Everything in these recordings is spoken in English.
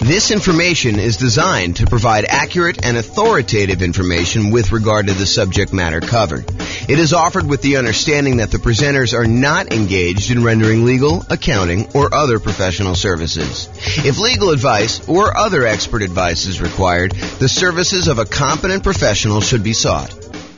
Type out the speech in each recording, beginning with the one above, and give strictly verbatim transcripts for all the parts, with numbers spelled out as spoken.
This information is designed to provide accurate and authoritative information with regard to the subject matter covered. It is offered with the understanding that the presenters are not engaged in rendering legal, accounting, or other professional services. If legal advice or other expert advice is required, the services of a competent professional should be sought.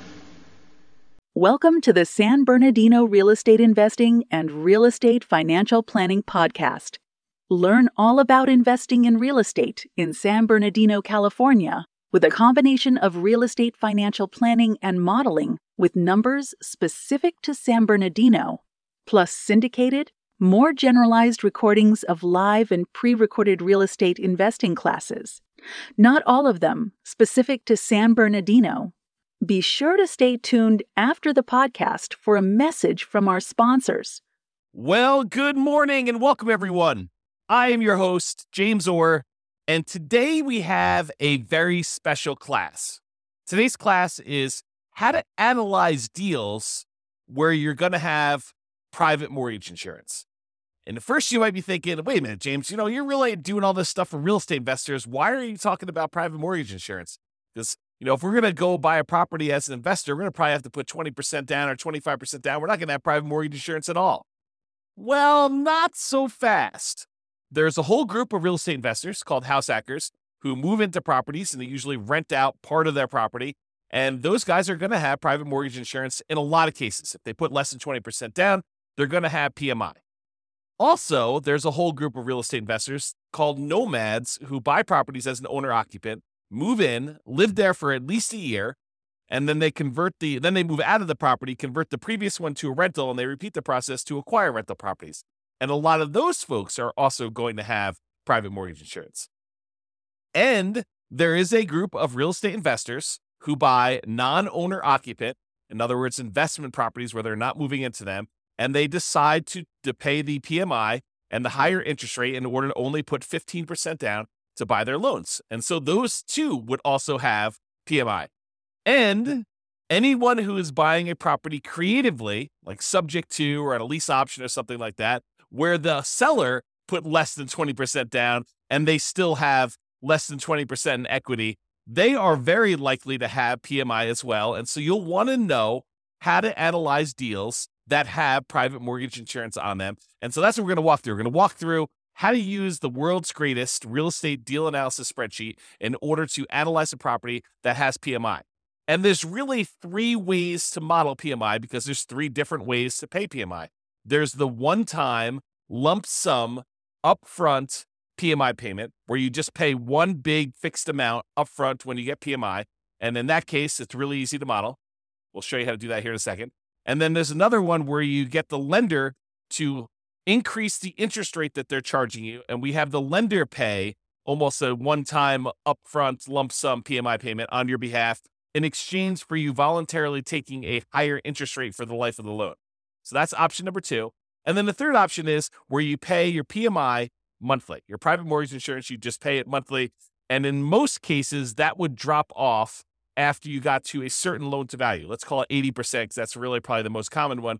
Welcome to the San Bernardino Real Estate Investing and Real Estate Financial Planning Podcast. Learn all about investing in real estate in San Bernardino, California, with a combination of real estate financial planning and modeling with numbers specific to San Bernardino, plus syndicated, more generalized recordings of live and pre-recorded real estate investing classes. Not all of them specific to San Bernardino. Be sure to stay tuned after the podcast for a message from our sponsors. Well, good morning and welcome, everyone. I am your host, James Orr, and today we have a very special class. Today's class is how to analyze deals where you're going to have private mortgage insurance. And at first you might be thinking, wait a minute, James, you know, you're really doing all this stuff for real estate investors. Why are you talking about private mortgage insurance? Because, you know, if we're going to go buy a property as an investor, we're going to probably have to put twenty percent down or twenty-five percent down. We're not going to have private mortgage insurance at all. Well, not so fast. There's a whole group of real estate investors called house hackers who move into properties and they usually rent out part of their property. And those guys are going to have private mortgage insurance in a lot of cases. If they put less than twenty percent down, they're going to have P M I. Also, there's a whole group of real estate investors called nomads who buy properties as an owner-occupant, move in, live there for at least a year, and then they convert the, then they move out of the property, convert the previous one to a rental, and they repeat the process to acquire rental properties. And a lot of those folks are also going to have private mortgage insurance. And there is a group of real estate investors who buy non-owner occupant, in other words, investment properties where they're not moving into them, and they decide to, to pay the P M I and the higher interest rate in order to only put fifteen percent down to buy their loans. And so those two would also have P M I. And anyone who is buying a property creatively, like subject to or at a lease option or something like that, where the seller put less than twenty percent down and they still have less than twenty percent in equity, they are very likely to have P M I as well. And so you'll want to know how to analyze deals that have private mortgage insurance on them. And so that's what we're going to walk through. We're going to walk through how to use the world's greatest real estate deal analysis spreadsheet in order to analyze a property that has P M I. And there's really three ways to model P M I because there's three different ways to pay P M I. There's the one-time lump sum upfront P M I payment where you just pay one big fixed amount upfront when you get P M I. And in that case, it's really easy to model. We'll show you how to do that here in a second. And then there's another one where you get the lender to increase the interest rate that they're charging you. And we have the lender pay almost a one-time upfront lump sum P M I payment on your behalf in exchange for you voluntarily taking a higher interest rate for the life of the loan. So that's option number two. And then the third option is where you pay your P M I monthly. Your private mortgage insurance, you just pay it monthly. And in most cases, that would drop off after you got to a certain loan to value. Let's call it eighty percent because that's really probably the most common one.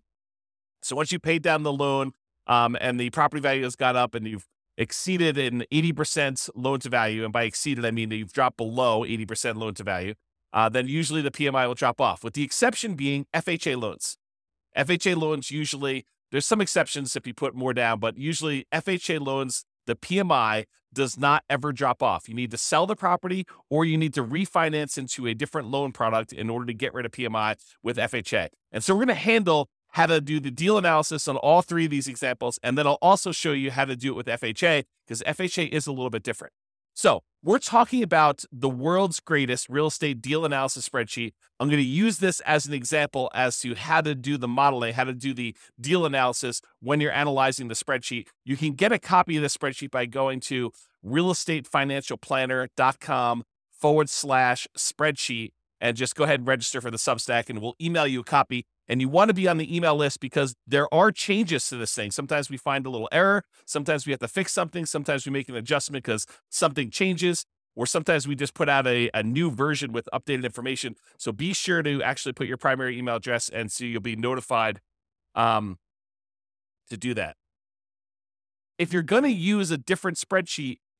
So once you paid down the loan um, and the property value has gone up and you've exceeded an eighty percent loan to value, and by exceeded, I mean that you've dropped below eighty percent loan to value, uh, then usually the P M I will drop off, with the exception being F H A loans. F H A loans usually, there's some exceptions if you put more down, but usually F H A loans, the P M I does not ever drop off. You need to sell the property or you need to refinance into a different loan product in order to get rid of P M I with F H A. And so we're going to handle how to do the deal analysis on all three of these examples, and then I'll also show you how to do it with F H A because F H A is a little bit different. So we're talking about the world's greatest real estate deal analysis spreadsheet. I'm going to use this as an example as to how to do the modeling, how to do the deal analysis when you're analyzing the spreadsheet. You can get a copy of the spreadsheet by going to realestatefinancialplanner.com forward slash spreadsheet and just go ahead and register for the Substack and we'll email you a copy. And you want to be on the email list because there are changes to this thing. Sometimes we find a little error. Sometimes we have to fix something. Sometimes we make an adjustment because something changes. Or sometimes we just put out a, a new version with updated information. So be sure to actually put your primary email address and so you'll be notified um, to do that. If you're going to use a different spreadsheet,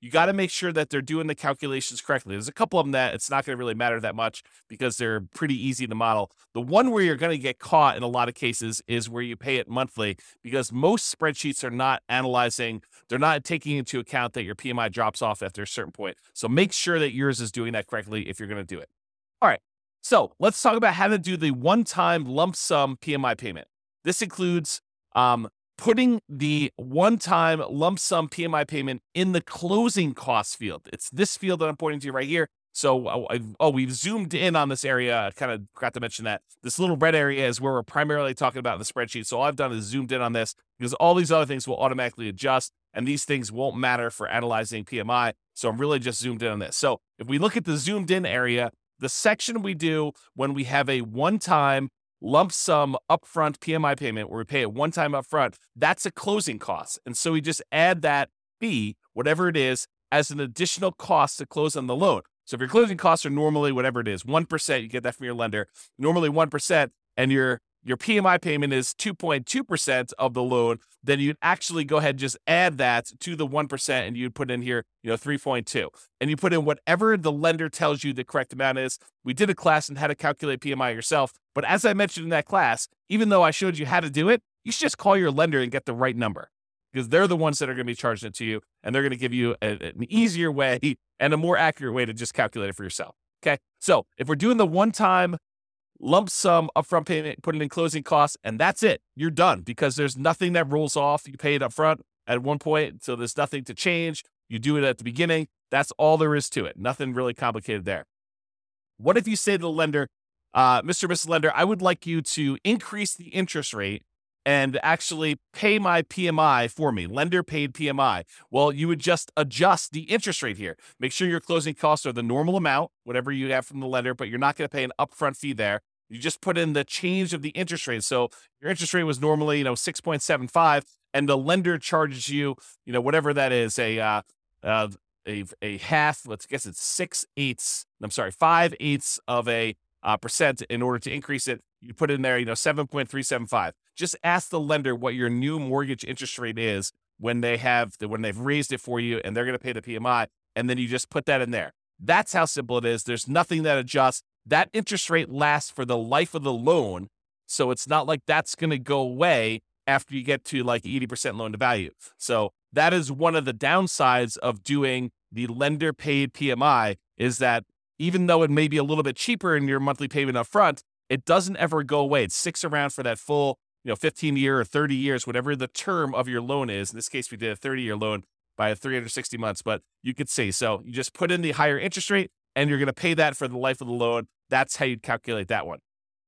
you got to make sure that they're doing the calculations correctly. There's a couple of them that it's not going to really matter that much because they're pretty easy to model. The one where you're going to get caught in a lot of cases is where you pay it monthly, because most spreadsheets are not analyzing, they're not taking into account that your P M I drops off after a certain point. So make sure that yours is doing that correctly if you're going to do it. All right. So let's talk about how to do the one-time lump sum P M I payment. This includes um, putting the one-time lump sum P M I payment in the closing costs field. It's this field that I'm pointing to right here. So, oh, I've, oh, we've zoomed in on this area. I kind of forgot to mention that. This little red area is where we're primarily talking about in the spreadsheet. So all I've done is zoomed in on this because all these other things will automatically adjust, and these things won't matter for analyzing P M I. So I'm really just zoomed in on this. So if we look at the zoomed in area, the section we do when we have a one-time lump sum upfront P M I payment where we pay it one time upfront, that's a closing cost. And so we just add that fee, whatever it is, as an additional cost to close on the loan. So if your closing costs are normally whatever it is, one percent, you get that from your lender, normally one percent, and your your P M I payment is two point two percent of the loan, then you'd actually go ahead and just add that to the one percent, and you'd put in here, you know, three point two. And you put in whatever the lender tells you the correct amount is. We did a class on how to calculate P M I yourself, but as I mentioned in that class, even though I showed you how to do it, you should just call your lender and get the right number, because they're the ones that are going to be charging it to you, and they're going to give you a, an easier way and a more accurate way to just calculate it for yourself. Okay, so if we're doing the one-time lump sum upfront payment, put it in closing costs, and that's it. You're done, because there's nothing that rolls off. You pay it upfront at one point, so there's nothing to change. You do it at the beginning. That's all there is to it. Nothing really complicated there. What if you say to the lender, uh, Mister or Missus Lender, I would like you to increase the interest rate and actually pay my P M I for me, lender paid P M I. Well, you would just adjust the interest rate here. Make sure your closing costs are the normal amount, whatever you have from the lender, but you're not going to pay an upfront fee there. You just put in the change of the interest rate. So your interest rate was normally, you know, six point seven five, and the lender charges you, you know, whatever that is, a uh, uh, a a half. Let's guess it's six eighths. I'm sorry, five eighths of a uh, percent in order to increase it. You put in there, you know, seven point three seven five. Just ask the lender what your new mortgage interest rate is when they have the, when they've raised it for you, and they're going to pay the P M I, and then you just put that in there. That's how simple it is. There's nothing that adjusts. That interest rate lasts for the life of the loan, so it's not like that's going to go away after you get to like eighty percent loan to value. So that is one of the downsides of doing the lender paid P M I, is that even though it may be a little bit cheaper in your monthly payment up front, it doesn't ever go away. It sticks around for that full, you know, fifteen year or thirty years, whatever the term of your loan is. In this case, we did a thirty year loan by three hundred sixty months, but you could see, so you just put in the higher interest rate and you're going to pay that for the life of the loan. That's how you'd calculate that one.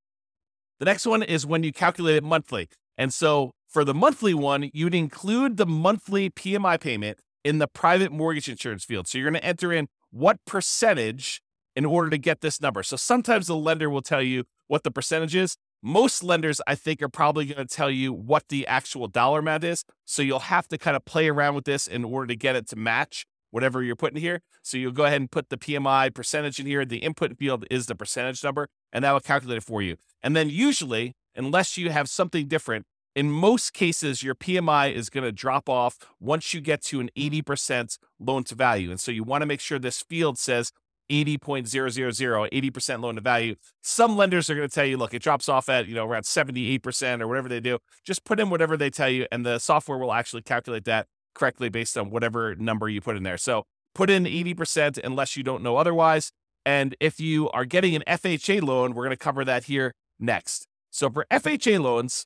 The next one is when you calculate it monthly. And so for the monthly one, you'd include the monthly P M I payment in the private mortgage insurance field. So you're going to enter in what percentage in order to get this number. So sometimes the lender will tell you what the percentage is. Most lenders, I think, are probably going to tell you what the actual dollar amount is. So you'll have to kind of play around with this in order to get it to match whatever you're putting here. So you'll go ahead and put the P M I percentage in here. The input field is the percentage number, and that will calculate it for you. And then usually, unless you have something different, in most cases, your P M I is going to drop off once you get to an eighty percent loan to value. And so you want to make sure this field says eighty point zero zero zero, eighty percent loan to value. Some lenders are going to tell you, look, it drops off at, you know, around seventy-eight percent or whatever they do. Just put in whatever they tell you, and the software will actually calculate that correctly based on whatever number you put in there. So put in eighty percent unless you don't know otherwise. And if you are getting an F H A loan, we're going to cover that here next. So for F H A loans,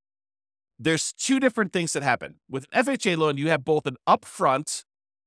there's two different things that happen. With an F H A loan, you have both an upfront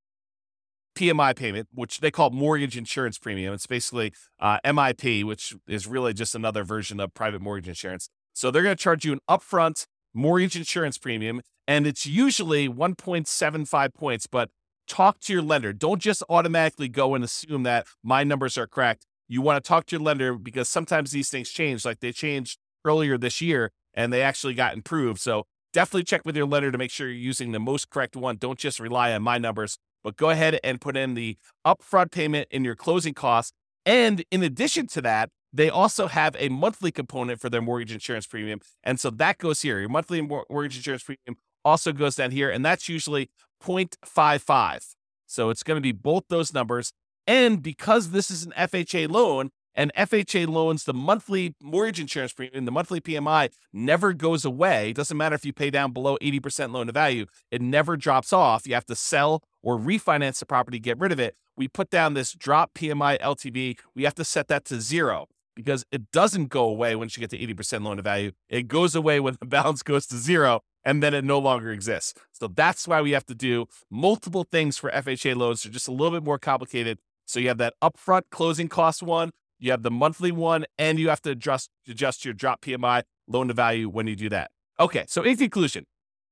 P M I payment, which they call mortgage insurance premium. It's basically uh, M I P, which is really just another version of private mortgage insurance. So they're going to charge you an upfront mortgage insurance premium, and it's usually one point seven five points, but talk to your lender. Don't just automatically go and assume that my numbers are correct. You want to talk to your lender, because sometimes these things change, like they changed earlier this year and they actually got improved. So definitely check with your lender to make sure you're using the most correct one. Don't just rely on my numbers, but go ahead and put in the upfront payment in your closing costs. And in addition to that, they also have a monthly component for their mortgage insurance premium. And so that goes here. Your monthly mortgage insurance premium also goes down here, and that's usually zero point five five. So it's going to be both those numbers. And because this is an F H A loan, and F H A loans, the monthly mortgage insurance premium, the monthly P M I never goes away. It doesn't matter if you pay down below eighty percent loan to value. It never drops off. You have to sell or refinance the property, get rid of it. We put down this drop P M I L T V. We have to set that to zero because it doesn't go away once you get to eighty percent loan to value. It goes away when the balance goes to zero, and then it no longer exists. So that's why we have to do multiple things for F H A loans. They're just a little bit more complicated. So you have that upfront closing cost one, you have the monthly one, and you have to adjust, adjust your drop P M I loan to value when you do that. Okay, so in conclusion,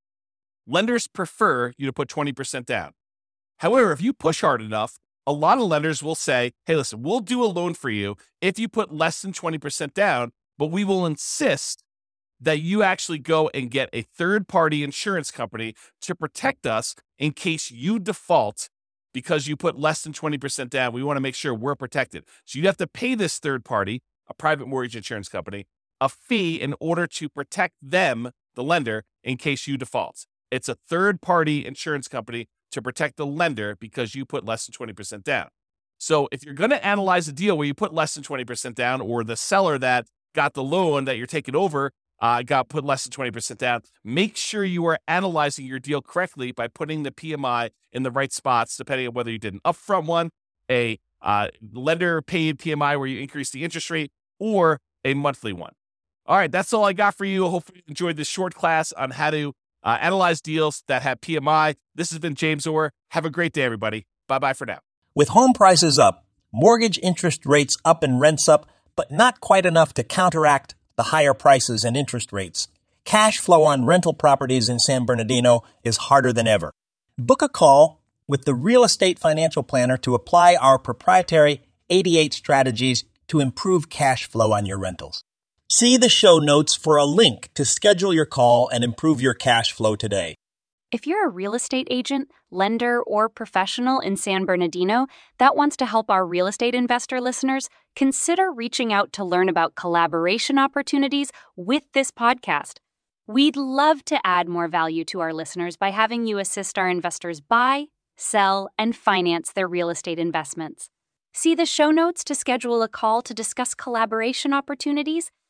lenders prefer you to put twenty percent down. However, if you push hard enough, a lot of lenders will say, hey, listen, we'll do a loan for you if you put less than twenty percent down, but we will insist that you actually go and get a third-party insurance company to protect us in case you default because you put less than twenty percent down. We want to make sure we're protected. So you have to pay this third party, a private mortgage insurance company, a fee in order to protect them, the lender, in case you default. It's a third-party insurance company to protect the lender because you put less than twenty percent down. So if you're going to analyze a deal where you put less than twenty percent down, or the seller that got the loan that you're taking over uh, got put less than twenty percent down, make sure you are analyzing your deal correctly by putting the P M I in the right spots, depending on whether you did an upfront one, a uh, lender paid P M I where you increase the interest rate, or a monthly one. All right, that's all I got for you. Hopefully you enjoyed this short class on how to uh, analyze deals that have P M I. This has been James Orr. Have a great day, everybody. Bye-bye for now. With home prices up, mortgage interest rates up and rents up, but not quite enough to counteract the higher prices and interest rates, cash flow on rental properties in San Bernardino is harder than ever. Book a call with the Real Estate Financial Planner to apply our proprietary eighty-eight strategies to improve cash flow on your rentals. See the show notes for a link to schedule your call and improve your cash flow today. If you're a real estate agent, lender, or professional in San Bernardino that wants to help our real estate investor listeners, consider reaching out to learn about collaboration opportunities with this podcast. We'd love to add more value to our listeners by having you assist our investors buy, sell, and finance their real estate investments. See the show notes to schedule a call to discuss collaboration opportunities